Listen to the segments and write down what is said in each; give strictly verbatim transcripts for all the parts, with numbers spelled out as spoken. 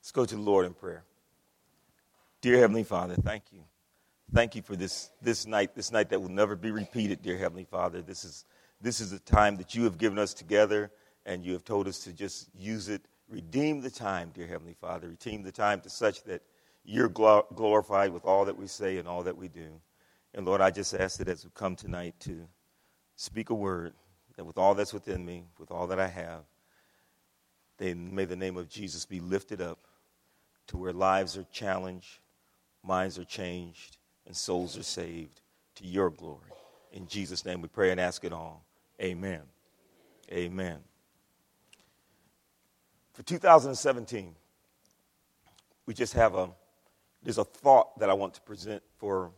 Let's go to the Lord in prayer. Dear Heavenly Father, thank you. Thank you for this this night, this night that will never be repeated, dear Heavenly Father. This is this is a time that you have given us together, and you have told us to just use it. Redeem the time, dear Heavenly Father. Redeem the time to such that you're glorified with all that we say and all that we do. And Lord, I just ask that as we come tonight to speak a word, that with all that's within me, with all that I have, then may the name of Jesus be lifted up to where lives are challenged, minds are changed, and souls are saved to your glory. In Jesus' name we pray and ask it all. Amen. Amen. For two thousand seventeen, we just have a, there's a thought that I want to present for,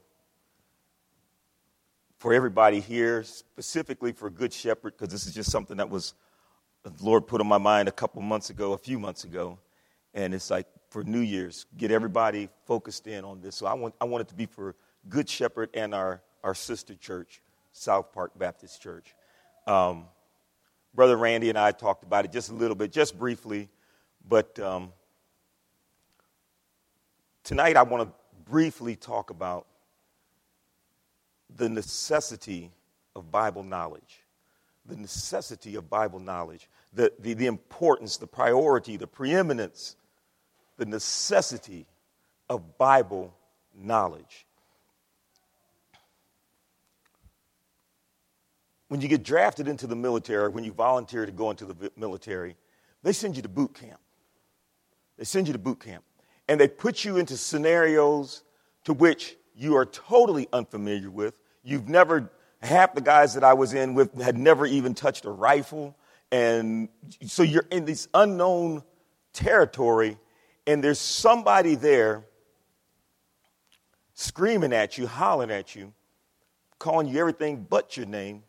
for everybody here, specifically for Good Shepherd, because this is just something that was, the Lord put on my mind a couple months ago, a few months ago. And it's like for New Year's, get everybody focused in on this. So I want I want it to be for Good Shepherd and our, our sister church, South Park Baptist Church. Um, Brother Randy and I talked about it just a little bit, just briefly. But um, tonight I want to briefly talk about the necessity of Bible knowledge. The necessity of Bible knowledge. The, the, the importance, the priority, the preeminence, the necessity of Bible knowledge. When you get drafted into the military, when you volunteer to go into the military, they send you to boot camp. They send you to boot camp. And they put you into scenarios to which you are totally unfamiliar with. You've never, half the guys that I was in with had never even touched a rifle. And so you're in this unknown territory, and there's somebody there screaming at you, hollering at you, calling you everything but your name.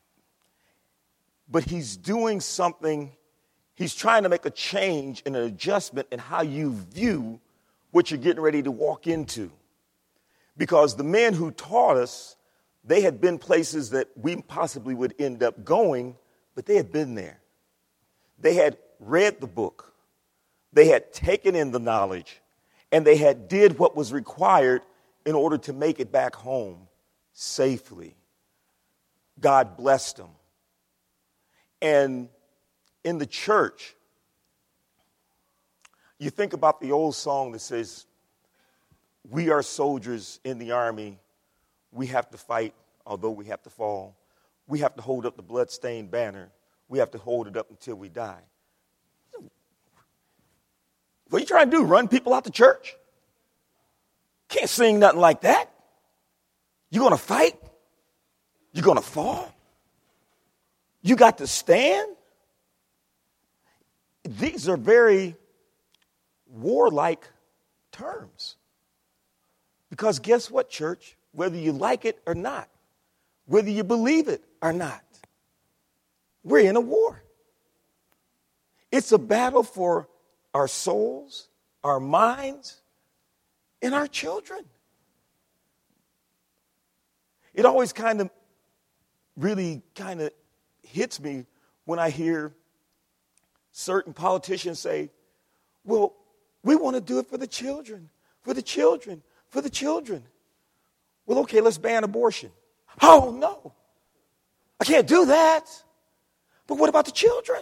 But he's doing something, he's trying to make a change and an adjustment in how you view what you're getting ready to walk into. Because the men who taught us, they had been places that we possibly would end up going, but they had been there. They had read the book. They had taken in the knowledge, and they had did what was required in order to make it back home safely. God blessed them. And in the church, you think about the old song that says, we are soldiers in the army. We have to fight, although we have to fall. We have to hold up the bloodstained banner. We have to hold it up until we die. What are you trying to do, run people out the church? Can't sing nothing like that. You're going to fight? You're going to fall? You got to stand? These are very warlike terms. Because guess what, church? Whether you like it or not, whether you believe it or not, we're in a war. It's a battle for our souls, our minds, and our children. It always kind of really kind of hits me when I hear certain politicians say, well, we want to do it for the children, for the children, for the children. Well, okay, let's ban abortion. Oh, no, I can't do that. But what about the children?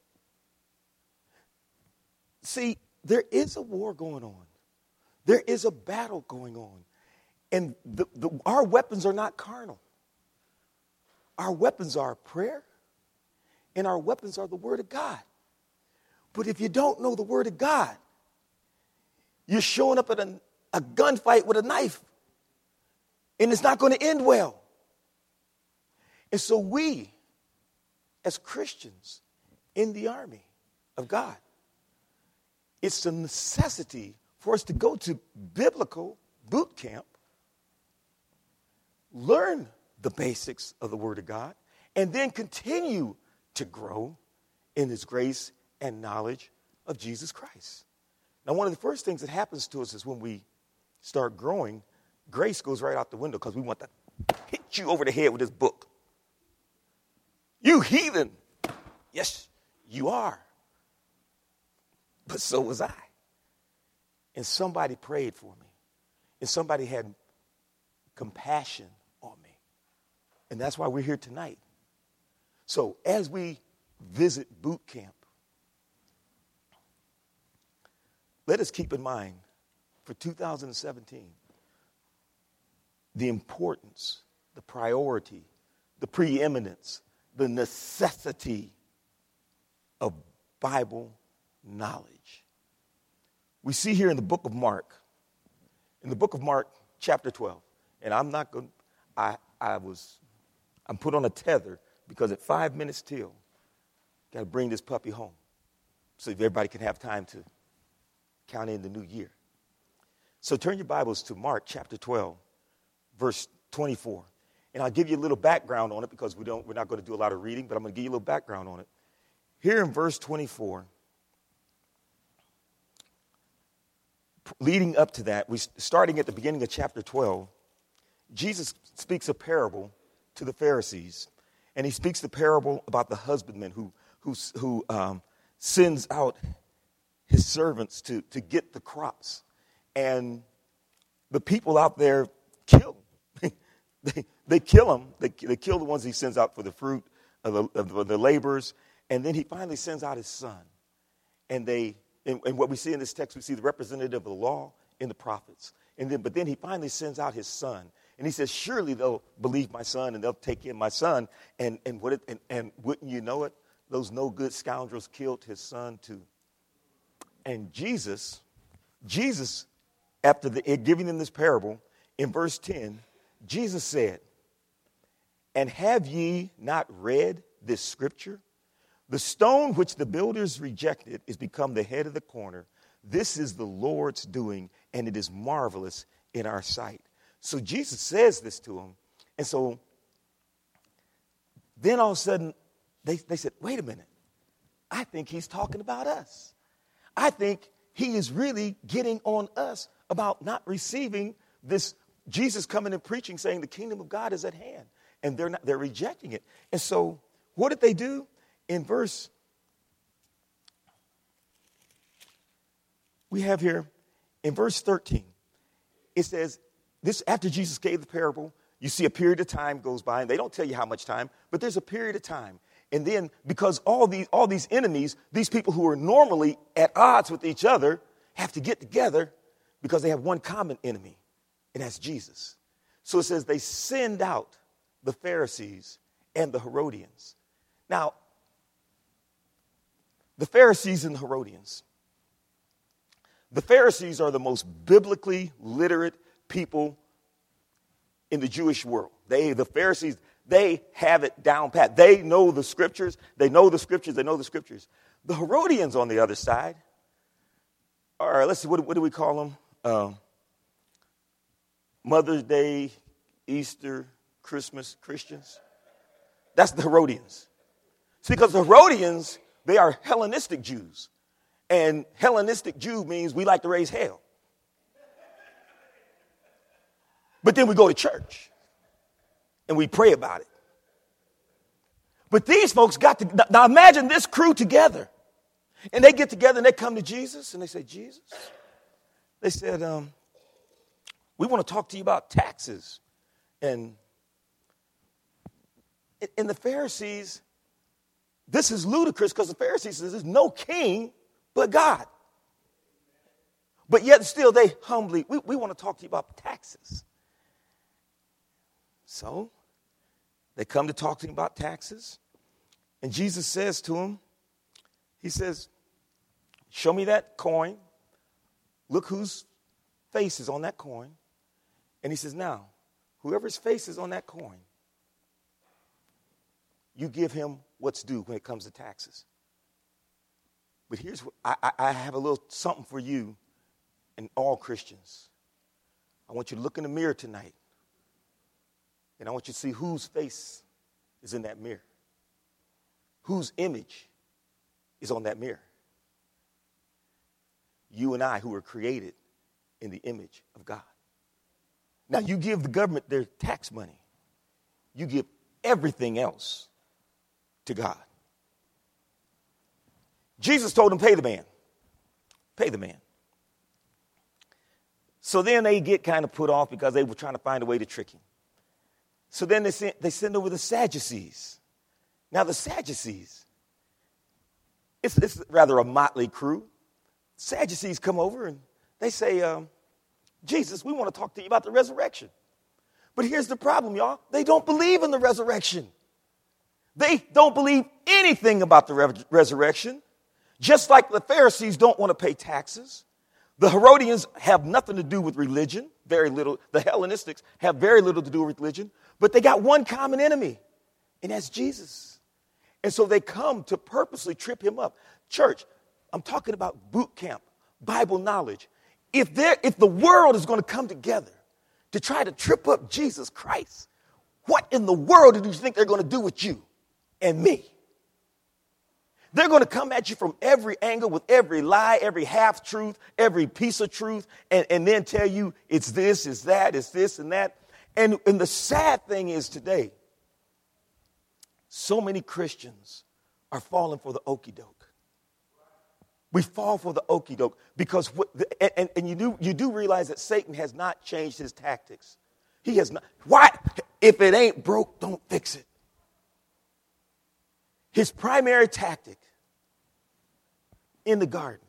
See, there is a war going on. There is a battle going on. And the, the, our weapons are not carnal. Our weapons are prayer, and our weapons are the Word of God. But if you don't know the Word of God, you're showing up at a, a gunfight with a knife, and it's not going to end well. And so we, as Christians in the army of God, it's a necessity for us to go to biblical boot camp, learn the basics of the Word of God, and then continue to grow in His grace and knowledge of Jesus Christ. Now, one of the first things that happens to us is when we start growing, grace goes right out the window because we want to hit you over the head with this book. You heathen. Yes, you are. But so was I. and somebody prayed for me, and somebody had compassion on me. And that's why we're here tonight. So as we visit boot camp, let us keep in mind for two thousand seventeen the importance, the priority, the preeminence, the necessity of Bible knowledge. We see here in the book of Mark, in the book of Mark, chapter twelve, and I'm not going, I, I was, I'm put on a tether because at five minutes till, got to bring this puppy home so everybody can have time to count in the new year. So turn your Bibles to Mark chapter twelve, verse twenty-four. And I'll give you a little background on it because we don't, we're not going to do a lot of reading, but I'm going to give you a little background on it. Here in verse twenty-four, leading up to that, we starting at the beginning of chapter twelve, Jesus speaks a parable to the Pharisees. And he speaks the parable about the husbandman who, who, who um, sends out his servants to, to get the crops. And the people out there kill them. they, they kill them. They, they kill the ones he sends out for the fruit of the, of the, the laborers. And then he finally sends out his son. And they, and, and what we see in this text, we see the representative of the law and the prophets. And then, but then he finally sends out his son. And he says, surely they'll believe my son and they'll take in my son. And and what it, and, and wouldn't you know it, those no good scoundrels killed his son too. And Jesus, Jesus, after the, giving them this parable, in verse ten, Jesus said, and have ye not read this scripture? The stone which the builders rejected is become the head of the corner. This is the Lord's doing, and it is marvelous in our sight. So Jesus says this to him. And so then all of a sudden, they, they said, wait a minute. I think he's talking about us. I think he is really getting on us about not receiving this Jesus coming and preaching, saying the kingdom of God is at hand. And they're not, they're rejecting it. And so what did they do? In verse, we have here, in verse thirteen, it says, this after Jesus gave the parable, you see a period of time goes by, and they don't tell you how much time, but there's a period of time. And then because all these all these enemies, these people who are normally at odds with each other, have to get together because they have one common enemy, and that's Jesus. So it says they send out the Pharisees and the Herodians. Now, the Pharisees and the Herodians. The Pharisees are the most biblically literate people in the Jewish world. They, the Pharisees, they have it down pat. They know the scriptures. They know the scriptures. They know the scriptures. The Herodians, on the other side, are, let's see, what, what do we call them? Uh, Mother's Day, Easter, Christmas Christians. That's the Herodians. See, because the Herodians, they are Hellenistic Jews. And Hellenistic Jew means we like to raise hell. But then we go to church and we pray about it. But these folks got to, now imagine this crew together. And they get together and they come to Jesus and they say, Jesus, they said, um, we want to talk to you about taxes. And, and the Pharisees, this is ludicrous because the Pharisees says there's no king but God. But yet still they humbly, we, we want to talk to you about taxes. So they come to talk to him about taxes. And Jesus says to him, he says, show me that coin. Look whose face is on that coin. And he says, now, whoever's face is on that coin, you give him what's due when it comes to taxes. But here's what I, I have a little something for you and all Christians. I want you to look in the mirror tonight. And I want you to see whose face is in that mirror. Whose image is on that mirror. You and I, who are created in the image of God. Now, you give the government their tax money. You give everything else to God. Jesus told him, pay the man. Pay the man. So then they get kind of put off because they were trying to find a way to trick him. So then they send, they send over the Sadducees. Now the Sadducees, it's, it's rather a motley crew. Sadducees come over and they say, um, Jesus, we want to talk to you about the resurrection. But here's the problem, y'all. They don't believe in the resurrection. They don't believe anything about the re- resurrection. Just like the Pharisees don't want to pay taxes. The Herodians have nothing to do with religion. Very little. The Hellenistics have very little to do with religion. But they got one common enemy, and that's Jesus. And so they come to purposely trip him up. Church, I'm talking about boot camp, Bible knowledge. If there, if the world is going to come together to try to trip up Jesus Christ, what in the world do you think they're going to do with you and me? They're going to come at you from every angle with every lie, every half-truth, every piece of truth, and, and then tell you it's this, it's that, it's this and that. And, and the sad thing is today, so many Christians are falling for the okie doke. We fall for the okie doke because, what the, and, and you do you do realize that Satan has not changed his tactics. He has not. Why? If it ain't broke, don't fix it. His primary tactic in the garden.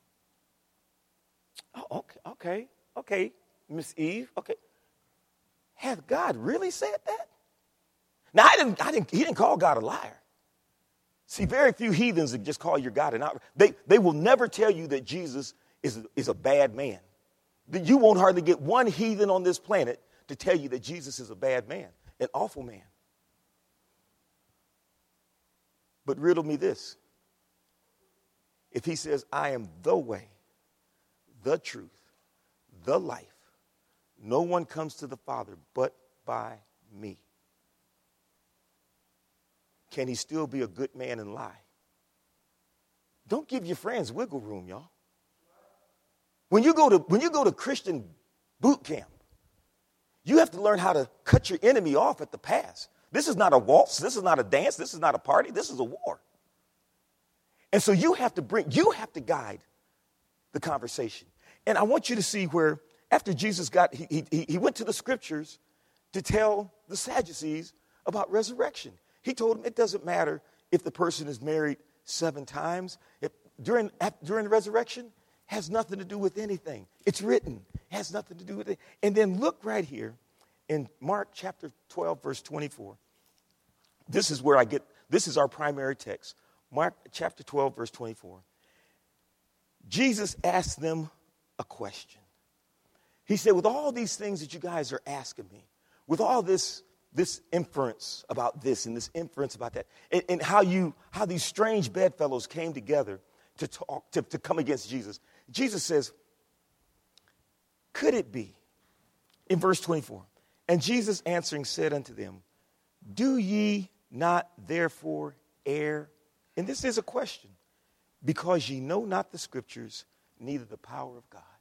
Oh, okay, okay, okay, Miss Eve. Okay, has God really said that? Now I didn't. I didn't. He didn't call God a liar. See, very few heathens that just call your God an out. They they will never tell you that Jesus is is a bad man. You won't hardly get one heathen on this planet to tell you that Jesus is a bad man, an awful man. But riddle me this. If he says, I am the way, the truth, the life, no one comes to the Father but by me. Can he still be a good man and lie? Don't give your friends wiggle room, y'all. When you go to when you go to Christian boot camp, you have to learn how to cut your enemy off at the pass. This is not a waltz. This is not a dance. This is not a party. This is a war. And so you have to bring, you have to guide the conversation. And I want you to see where after Jesus got, he, he, he went to the scriptures to tell the Sadducees about resurrection. He told them it doesn't matter if the person is married seven times. If, during, during the resurrection, has nothing to do with anything. It's written. It has nothing to do with it. And then look right here in Mark chapter twelve, verse twenty-four. This is where I get, this is our primary text. Mark chapter twelve, verse twenty-four. Jesus asked them a question. He said, with all these things that you guys are asking me, with all this this inference about this and this inference about that, and, and how you how these strange bedfellows came together to talk to, to come against Jesus. Jesus says, could it be, in verse twenty-four, and Jesus answering said unto them, do ye not therefore err? And this is a question, because ye know not the scriptures, neither the power of God.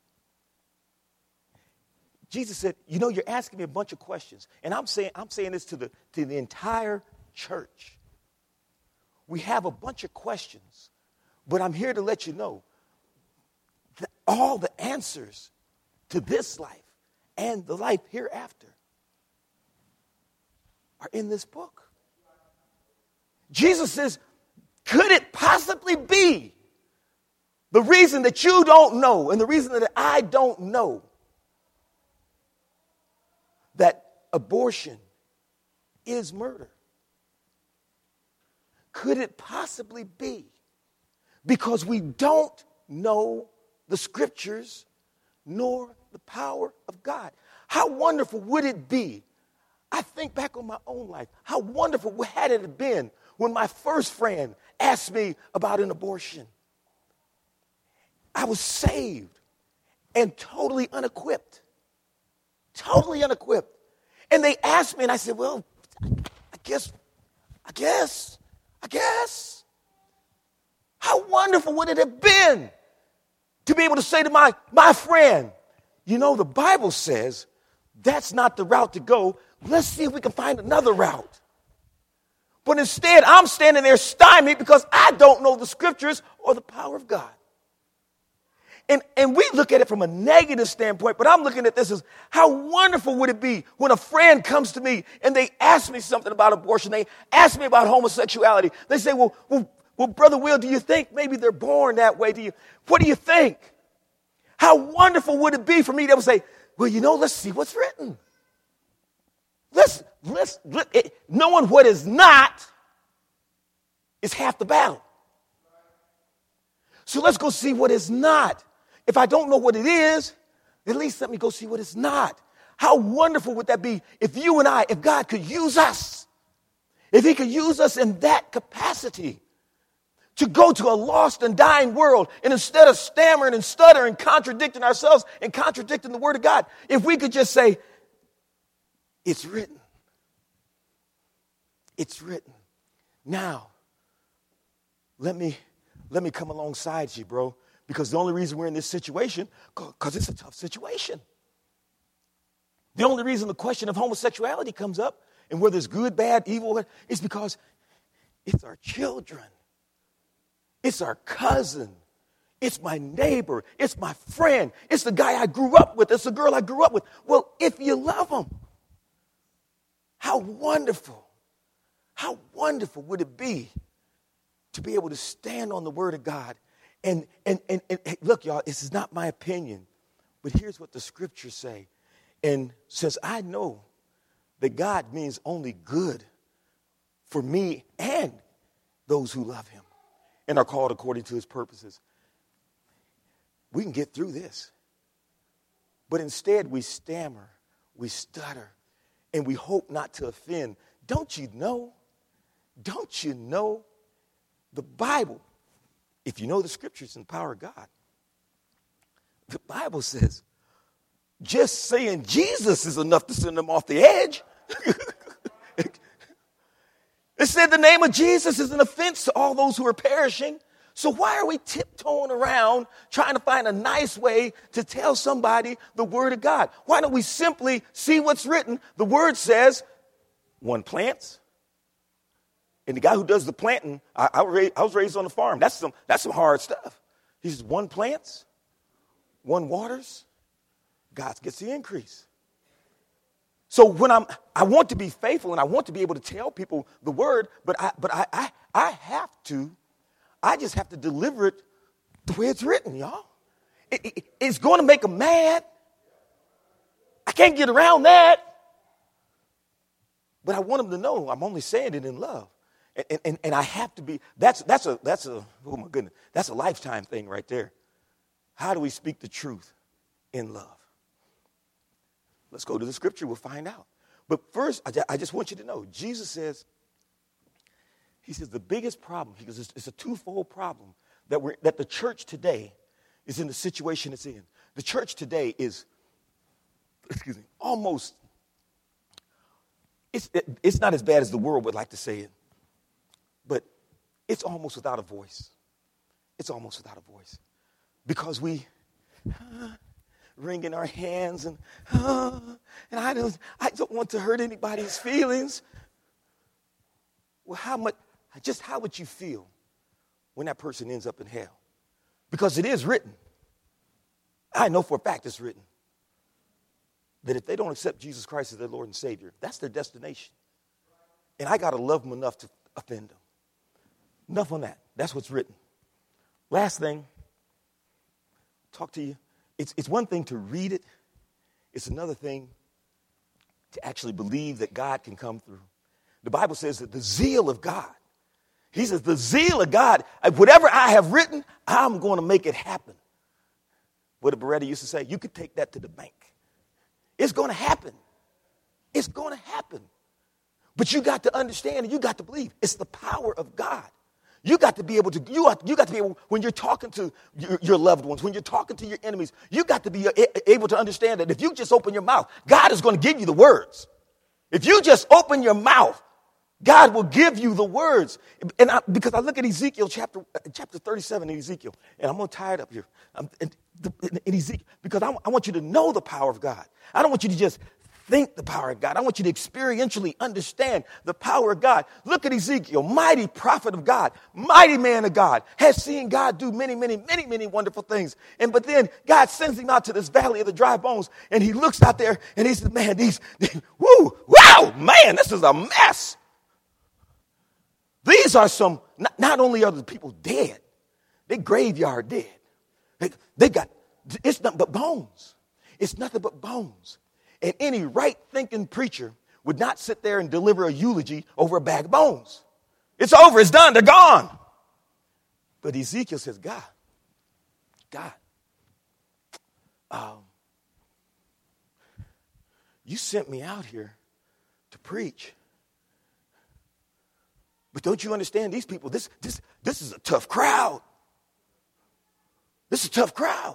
Jesus said, you know, you're asking me a bunch of questions. And I'm saying, I'm saying this to the, to the entire church. We have a bunch of questions, but I'm here to let you know that all the answers to this life and the life hereafter are in this book. Jesus says, could it possibly be the reason that you don't know and the reason that I don't know that abortion is murder? Could it possibly be because we don't know the scriptures nor the power of God? How wonderful would it be? I think back on my own life. How wonderful had it been when my first friend asked me about an abortion? I was saved and totally unequipped. Totally unequipped. And they asked me, and I said, well, I guess, I guess, I guess. How wonderful would it have been to be able to say to my, my friend, you know, the Bible says that's not the route to go. Let's see if we can find another route. But instead, I'm standing there stymied because I don't know the scriptures or the power of God. And, and we look at it from a negative standpoint, but I'm looking at this as how wonderful would it be when a friend comes to me and they ask me something about abortion. They ask me about homosexuality. They say, well, well, well, Brother Will, do you think maybe they're born that way? Do you, what do you think? How wonderful would it be for me to say, well, you know, let's see what's written. Let's, let's, let, it, knowing what is not is half the battle. So let's go see what is not. If I don't know what it is, at least let me go see what it's not. How wonderful would that be if you and I, if God could use us, if he could use us in that capacity to go to a lost and dying world, and instead of stammering and stuttering, contradicting ourselves and contradicting the word of God, if we could just say, it's written. It's written. Now, let me, let me come alongside you, bro. Because the only reason we're in this situation, because it's a tough situation. The only reason the question of homosexuality comes up and whether it's good, bad, evil, is because it's our children. It's our cousin. It's my neighbor. It's my friend. It's the guy I grew up with. It's the girl I grew up with. Well, if you love them, how wonderful, how wonderful would it be to be able to stand on the word of God. And, and, and, and look, y'all, this is not my opinion, but here's what the scriptures say. And since I know that God means only good for me and those who love him and are called according to his purposes, we can get through this. But instead we stammer, we stutter, and we hope not to offend. Don't you know? Don't you know the Bible? If you know the scriptures and the power of God, the Bible says just saying Jesus is enough to send them off the edge. It said the name of Jesus is an offense to all those who are perishing. So why are we tiptoeing around trying to find a nice way to tell somebody the word of God? Why don't we simply see what's written? The word says one plants. And the guy who does the planting, I, I, I was raised on a farm. That's some, that's some hard stuff. He says, one plants, one waters, God gets the increase. So when I'm, I want to be faithful and I want to be able to tell people the word, but I, but I, I, I have to, I just have to deliver it the way it's written, y'all. It, it, it's going to make them mad. I can't get around that. But I want them to know I'm only saying it in love. And, and, and I have to be, that's, that's a, that's a, oh my goodness, that's a lifetime thing right there. How do we speak the truth in love? Let's go to the scripture, we'll find out. But first, I, I just want you to know, Jesus says, he says the biggest problem, because it's, it's a twofold problem, that we're, that the church today is in the situation it's in. The church today is, excuse me, almost, it's, it, it's not as bad as the world would like to say it. But it's almost without a voice. It's almost without a voice. Because we uh, wringing our hands and uh, and I don't I don't want to hurt anybody's feelings. Well, how much just how would you feel when that person ends up in hell? Because it is written. I know for a fact it's written. That if they don't accept Jesus Christ as their Lord and Savior, that's their destination. And I got to love them enough to offend them. Enough on that. That's what's written. Last thing, talk to you. It's, it's one thing to read it. It's another thing to actually believe that God can come through. The Bible says that the zeal of God, he says the zeal of God, whatever I have written, I'm going to make it happen. What Beretta used to say, you could take that to the bank. It's going to happen. It's going to happen. But you got to understand and you got to believe it's the power of God. You got to be able to, you, you got to be able, when you're talking to your, your loved ones, when you're talking to your enemies, you got to be able to understand that if you just open your mouth, God is going to give you the words. If you just open your mouth, God will give you the words. And I, because I look at Ezekiel chapter, chapter thirty-seven in Ezekiel, and I'm going to tie it up here. I'm, in, in Ezekiel, because I, I want you to know the power of God. I don't want you to just think the power of God. I want you to experientially understand the power of God. Look at Ezekiel, mighty prophet of God, mighty man of God, has seen God do many, many, many, many wonderful things. And but then God sends him out to this valley of the dry bones, and he looks out there and he says, man, these, these woo, wow, man, this is a mess. These are some, not, not only are the people dead, they graveyard dead. They, they got, it's nothing but bones. It's nothing but bones. And any right-thinking preacher would not sit there and deliver a eulogy over a bag of bones. It's over. It's done. They're gone. But Ezekiel says, God, God, um, you sent me out here to preach. But don't you understand these people? This, this, this is a tough crowd. This is a tough crowd.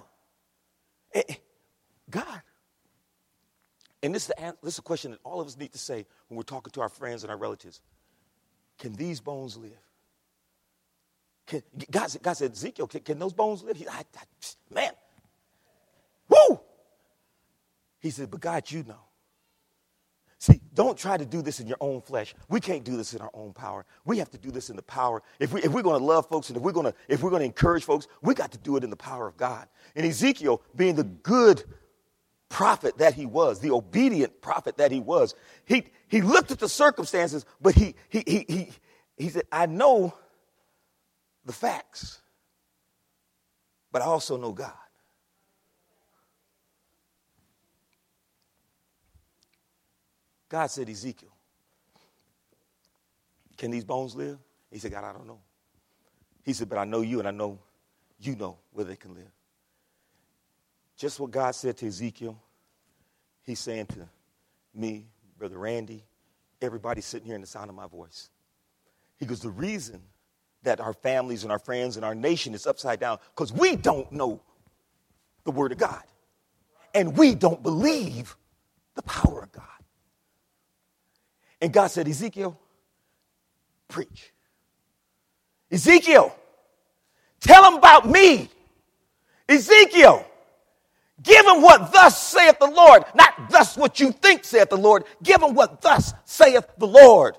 God. And this is, the, this is a question that all of us need to say when we're talking to our friends and our relatives. Can these bones live? Can, God, God said, Ezekiel, can, can those bones live? He, I, I, man, woo! He said, but God, you know. See, don't try to do this in your own flesh. We can't do this in our own power. We have to do this in the power. If, we, if we're going to love folks and if we're going to if we're going to encourage folks, we got to do it in the power of God. And Ezekiel, being the good prophet that he was, the obedient prophet that he was, he he looked at the circumstances, but he he he he, he said, I know the facts, but I also know God. God said, Ezekiel, can these bones live? He said, God, I don't know. He said, but I know you, and I know you know where they can live. Just what God said to Ezekiel, he's saying to me, Brother Randy, everybody sitting here in the sound of my voice. He goes, the reason that our families and our friends and our nation is upside down, because we don't know the word of God. And we don't believe the power of God. And God said, Ezekiel, preach. Ezekiel, tell them about me. Ezekiel, give them what thus saith the Lord. Not thus what you think saith the Lord. Give them what thus saith the Lord.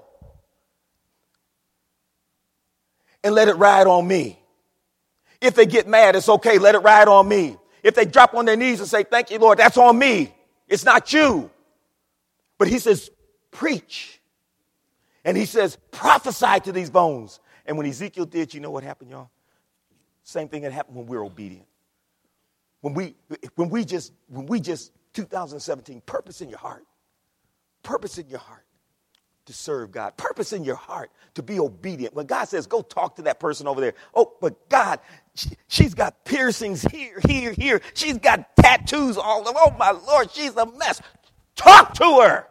And let it ride on me. If they get mad, it's okay. Let it ride on me. If they drop on their knees and say, thank you, Lord, that's on me. It's not you. But he says, preach. And he says, prophesy to these bones. And when Ezekiel did, you know what happened, y'all? Same thing that happened when we're obedient. When we, when we just, when we just, two thousand seventeen, purpose in your heart. Purpose in your heart to serve God. Purpose in your heart to be obedient. When God says, go talk to that person over there. Oh, but God, she, she's got piercings here, here, here. She's got tattoos all over. Oh, my Lord, she's a mess. Talk to her.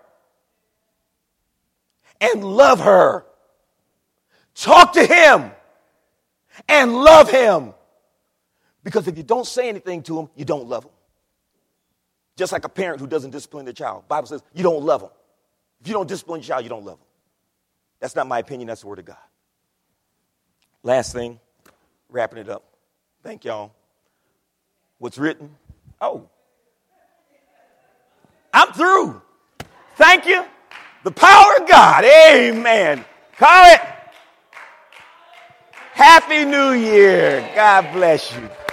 And love her. Talk to him and love him. Because if you don't say anything to him, you don't love him. Just like a parent who doesn't discipline their child. The Bible says you don't love them. If you don't discipline your child, you don't love them. That's not my opinion. That's the word of God. Last thing, wrapping it up. Thank y'all. What's written? Oh. I'm through. Thank you. The power of God. Amen. Call it. Happy New Year. God bless you.